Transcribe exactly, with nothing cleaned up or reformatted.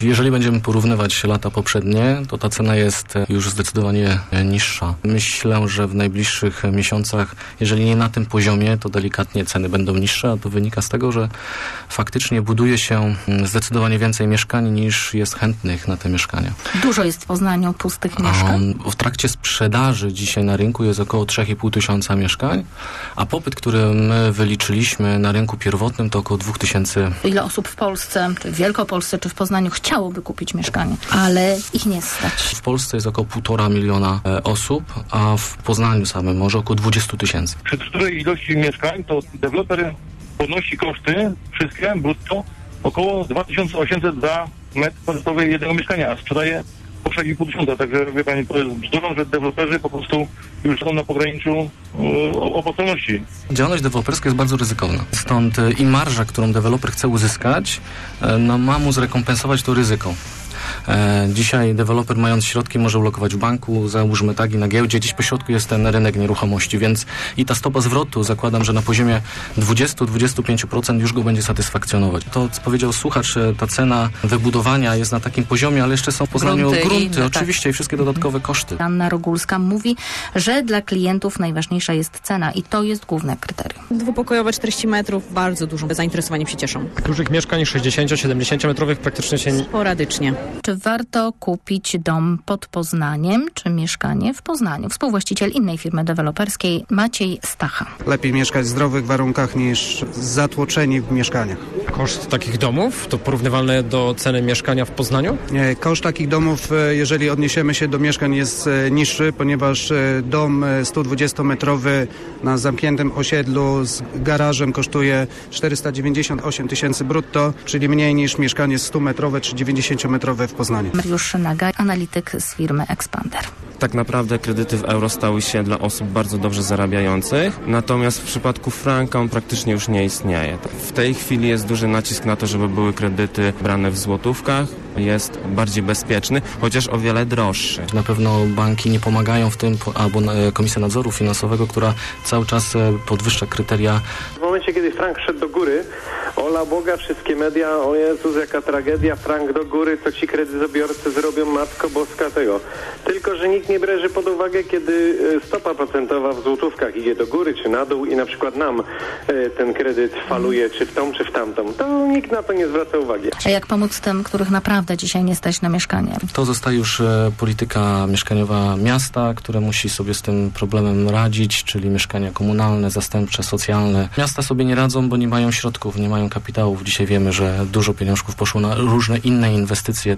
Jeżeli będziemy porównywać lata poprzednie, to ta cena jest już zdecydowanie niższa. Myślę, że w najbliższych miesiącach, jeżeli nie na tym poziomie, to delikatnie ceny będą niższe, a to wynika z tego, że faktycznie buduje się zdecydowanie więcej mieszkań niż jest chętnych na te mieszkania. Dużo jest w Poznaniu pustych mieszkań? W trakcie sprzedaży dzisiaj na rynku jest około trzy i pół tysiąca mieszkań, a popyt, który my wyliczyliśmy na rynku pierwotnym, to około dwa tysiące. Ile osób w Polsce, czy w Wielkopolsce, czy w Poznaniu chciałoby kupić mieszkanie, ale ich nie stać? W Polsce jest około półtora miliona e, osób, a w Poznaniu samym może około dwadzieścia tysięcy. Przy której ilości mieszkań to deweloper podnosi koszty wszystkie brutto około dwa tysiące osiemset za metr kwadratowy jednego mieszkania, a sprzedaje po sześć i pół tysiąca. Także wie pani, to jest bzdurą, że deweloperzy po prostu już są na pograniczu yy, opłacalności. Działalność deweloperska jest bardzo ryzykowna. Stąd y, i marża, którą deweloper chce uzyskać, y, no, ma mu zrekompensować to ryzyko. E, dzisiaj deweloper, mając środki, może ulokować w banku, załóżmy tak, i na giełdzie. Gdzieś po środku jest ten rynek nieruchomości, więc i ta stopa zwrotu, zakładam, że na poziomie dwadzieścia do dwudziestu pięciu procent już go będzie satysfakcjonować. To, co powiedział słuchacz, ta cena wybudowania jest na takim poziomie, ale jeszcze są w Poznaniu grunty, grunty oczywiście, tak. I wszystkie dodatkowe koszty. Anna Rogulska mówi, że dla klientów najważniejsza jest cena i to jest główne kryterium. Dwupokojowe czterdzieści metrów, bardzo dużo zainteresowaniem się cieszą. Dużych mieszkań sześćdziesięcio siedemdziesięcio metrowych praktycznie się... Sporadycznie. Czy warto kupić dom pod Poznaniem, czy mieszkanie w Poznaniu? Współwłaściciel innej firmy deweloperskiej Maciej Stacha. Lepiej mieszkać w zdrowych warunkach niż zatłoczeni w mieszkaniach. Koszt takich domów to porównywalne do ceny mieszkania w Poznaniu? Nie, koszt takich domów, jeżeli odniesiemy się do mieszkań, jest niższy, ponieważ dom sto dwudziestometrowy na zamkniętym osiedlu z garażem kosztuje czterysta dziewięćdziesiąt osiem tysięcy brutto, czyli mniej niż mieszkanie stumetrowe czy dziewięćdziesięciometrowe w Poznaniu. Mariusz Naga, analityk z firmy Expander. Tak naprawdę kredyty w euro stały się dla osób bardzo dobrze zarabiających, natomiast w przypadku franka on praktycznie już nie istnieje. W tej chwili jest duży nacisk na to, żeby były kredyty brane w złotówkach. Jest bardziej bezpieczny, chociaż o wiele droższy. Na pewno banki nie pomagają w tym, albo Komisja Nadzoru Finansowego, która cały czas podwyższa kryteria. W momencie, kiedy frank szedł do góry, ola Boga, wszystkie media, o Jezus, jaka tragedia, frank do góry, co ci kredytobiorcy zrobią, Matko Boska tego. Tylko że nikt nie bierze pod uwagę, kiedy stopa procentowa w złotówkach idzie do góry czy na dół i na przykład nam ten kredyt faluje czy w tą, czy w tamtą. To nikt na to nie zwraca uwagi. A jak pomóc tym, których naprawdę dzisiaj nie stać na mieszkanie? To zostaje już polityka mieszkaniowa miasta, które musi sobie z tym problemem radzić, czyli mieszkania komunalne, zastępcze, socjalne. Miasta sobie nie radzą, bo nie mają środków, nie mają kapitałów. Dzisiaj wiemy, że dużo pieniążków poszło na różne inne inwestycje.